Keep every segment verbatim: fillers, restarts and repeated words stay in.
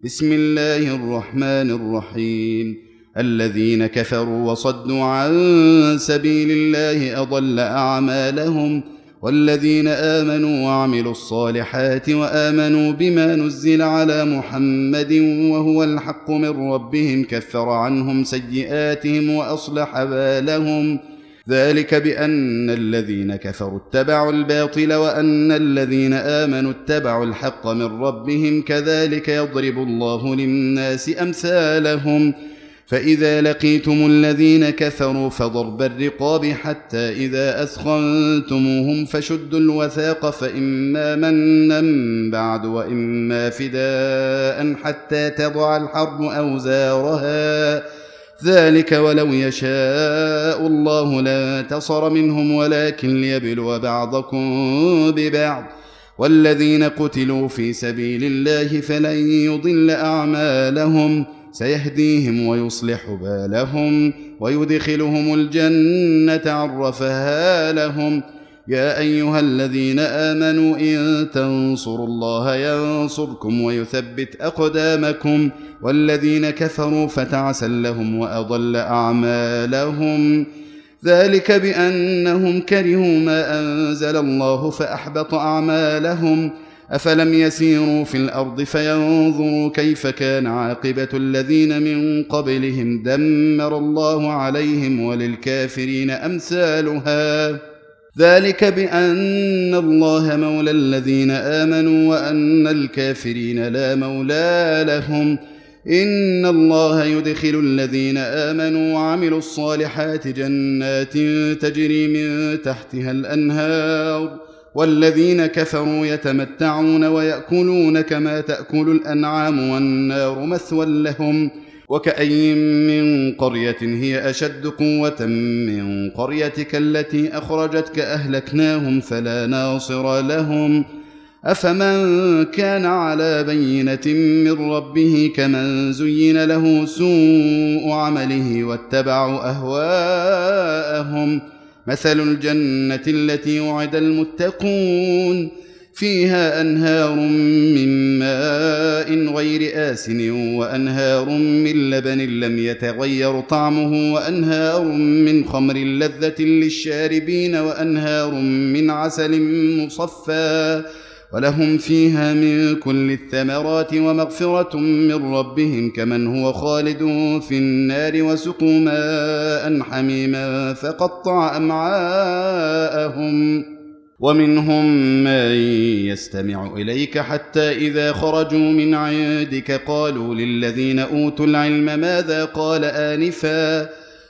بسم الله الرحمن الرحيم. الذين كفروا وصدوا عن سبيل الله أضل أعمالهم، والذين آمنوا وعملوا الصالحات وآمنوا بما نزل على محمد وهو الحق من ربهم كفر عنهم سيئاتهم وأصلح بالهم. ذلك بأن الذين كفروا اتبعوا الباطل وأن الذين آمنوا اتبعوا الحق من ربهم، كذلك يضرب الله للناس أمثالهم. فإذا لقيتم الذين كفروا فضرب الرقاب حتى إذا أثخنتموهم فشدوا الوثاق، فإما منا بعد وإما فداء حتى تضع الحرب أوزارها، ذلك ولو يشاء الله لانتصر منهم ولكن ليبلو بعضكم ببعض. والذين قتلوا في سبيل الله فلن يضل أعمالهم، سيهديهم ويصلح بالهم ويدخلهم الجنة عرفها لهم. يا أيها الذين آمنوا إن تنصروا الله ينصركم ويثبت أقدامكم. والذين كفروا فتعسا لهم وأضل أعمالهم، ذلك بأنهم كرهوا ما أنزل الله فأحبط أعمالهم. أفلم يسيروا في الأرض فينظروا كيف كان عاقبة الذين من قبلهم، دمر الله عليهم وللكافرين أمثالها. ذلك بأن الله مولى الذين آمنوا وأن الكافرين لا مولى لهم. إن الله يدخل الذين آمنوا وعملوا الصالحات جنات تجري من تحتها الأنهار، والذين كفروا يتمتعون ويأكلون كما تأكل الأنعام والنار مثوى لهم. وكأين من قرية هي أشد قوة من قريتك التي أخرجتك أهلكناهم فلا ناصر لهم. أفمن كان على بينة من ربه كمن زين له سوء عمله واتبعوا أهواءهم. مثل الجنة التي وعد المتقون فيها أنهار من ماء غير آسن وأنهار من لبن لم يتغير طعمه وأنهار من خمر لذة للشاربين وأنهار من عسل مصفى، ولهم فيها من كل الثمرات ومغفرة من ربهم كمن هو خالد في النار وسقوا ماء حميما فقطع أمعاءهم. ومنهم من يستمع إليك حتى إذا خرجوا من عندك قالوا للذين أوتوا العلم ماذا قال آنفا،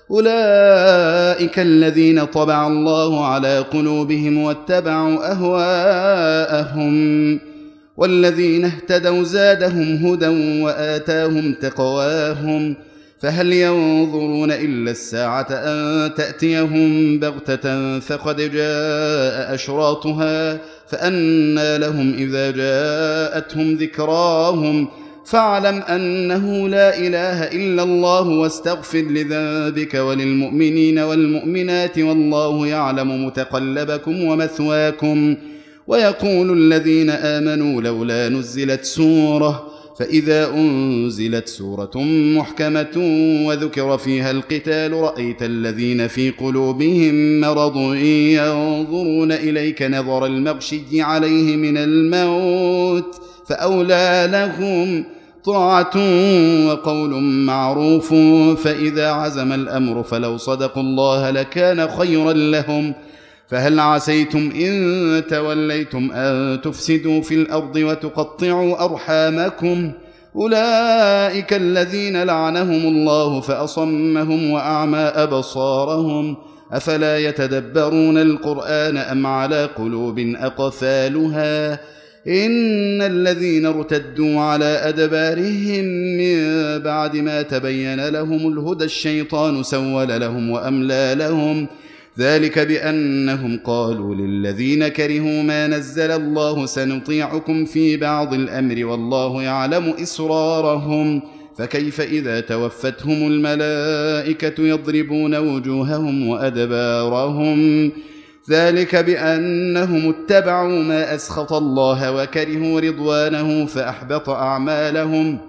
أولئك الذين طبع الله على قلوبهم واتبعوا أهواءهم. والذين اهتدوا زادهم هدى وآتاهم تقواهم. فهل ينظرون إلا الساعة أن تأتيهم بغتة فقد جاء أشراطها، فأنى لهم إذا جاءتهم ذكراهم. فاعلم أنه لا إله إلا الله واستغفر لذنبك وللمؤمنين والمؤمنات والله يعلم متقلبكم ومثواكم. ويقول الذين آمنوا لولا نزلت سورة، فإذا أنزلت سورة محكمة وذكر فيها القتال رأيت الذين في قلوبهم مرض ينظرون إليك نظر المغشي عليه من الموت، فأولى لهم طاعة وقول معروف. فإذا عزم الأمر فلو صدقوا الله لكان خيرا لهم. فهل عسيتم إن توليتم أن تفسدوا في الأرض وتقطعوا أرحامكم؟ أولئك الذين لعنهم الله فأصمهم وأعمى أبصارهم. أفلا يتدبرون القرآن أم على قلوب أقفالها؟ إن الذين ارتدوا على أدبارهم من بعد ما تبين لهم الهدى الشيطان سول لهم وأملى لهم. ذلك بأنهم قالوا للذين كرهوا ما نزل الله سنطيعكم في بعض الأمر والله يعلم إسرارهم. فكيف إذا توفتهم الملائكة يضربون وجوههم وأدبارهم. ذلك بأنهم اتبعوا ما أسخط الله وكرهوا رضوانه فأحبط أعمالهم.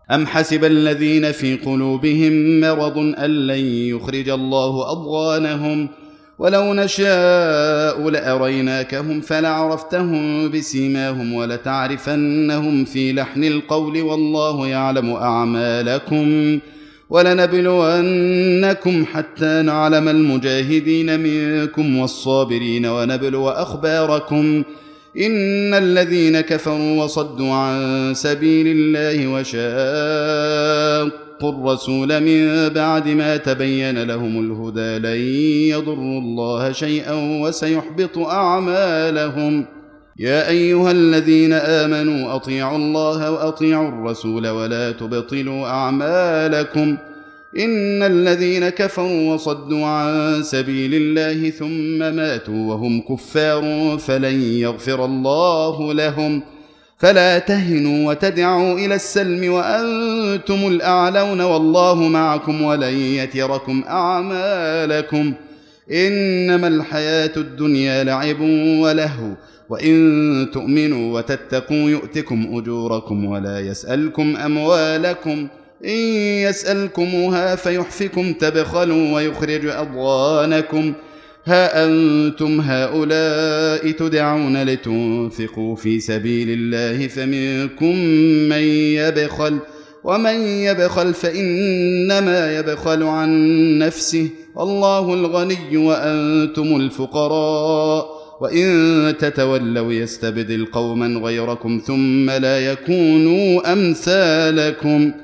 أم حسب الذين في قلوبهم مرض أن لن يخرج الله أضغانهم ولو نشاء لأريناكهم فلعرفتهم بسيماهم ولتعرفنهم في لحن القول والله يعلم أعمالكم ولنبلونكم حتى نعلم المجاهدين منكم والصابرين ونبلو أخباركم إن الذين كفروا وصدوا عن سبيل الله وشاقوا الرسول من بعد ما تبين لهم الهدى لن يضروا الله شيئا وسيحبط أعمالهم يا أيها الذين آمنوا أطيعوا الله وأطيعوا الرسول ولا تبطلوا أعمالكم إن الذين كفروا وصدوا عن سبيل الله ثم ماتوا وهم كفار فلن يغفر الله لهم فلا تهنوا وتدعوا إلى السلم وأنتم الأعلون والله معكم ولن يتركم أعمالكم إنما الحياة الدنيا لعب ولهو وإن تؤمنوا وتتقوا يؤتكم أجوركم ولا يسألكم أموالكم إن يسألكموها فيحفكم تبخلوا ويخرج أضغانكم ها أنتم هؤلاء تدعون لتنفقوا في سبيل الله فمنكم من يبخل ومن يبخل فإنما يبخل عن نفسه والله الغني وأنتم الفقراء وإن تتولوا يستبدل قوما غيركم ثم لا يكونوا أمثالكم